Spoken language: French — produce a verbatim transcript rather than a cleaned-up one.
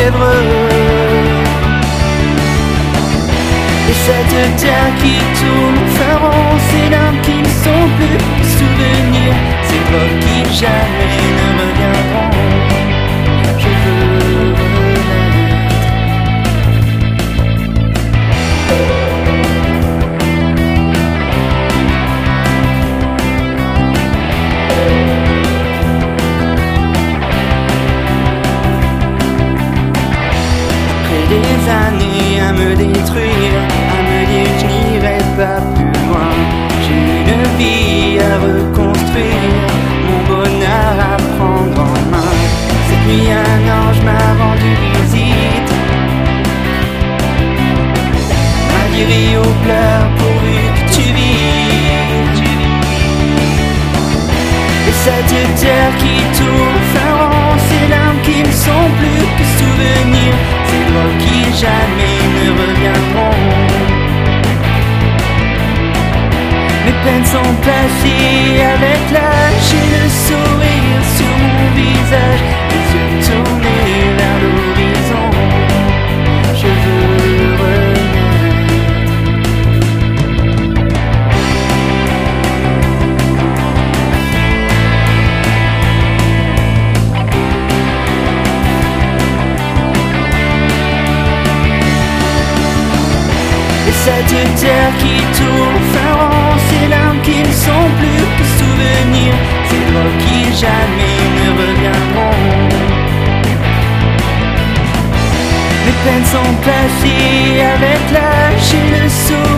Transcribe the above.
lèvres. Et cette terre qui tourne feront ces larmes qui ne sont plus souvenirs, ces drogues qui jamais ne reviendront. Je veux renaître. Après des années à me détruire, je n'irai pas plus loin. J'ai une vie à reconstruire, mon bonheur à prendre en main. Cette nuit un ange m'a rendu visite, m'a dit ris ou pleure pourvu que tu vives. Et cette terre qui tourne feront ces larmes qui ne sont plus que souvenirs, ces drogues qui jamais ne reviendront. Mes peines sont passées avec l'âge et le sourire sur mon visage, les yeux tournés vers l'horizon. Je veux renaître. Et cette terre qui tourne feront ces larmes qui ne sont plus que souvenirs, ces drogues qui jamais ne reviendront. Mes peines sont passées avec l'âge et le sourire.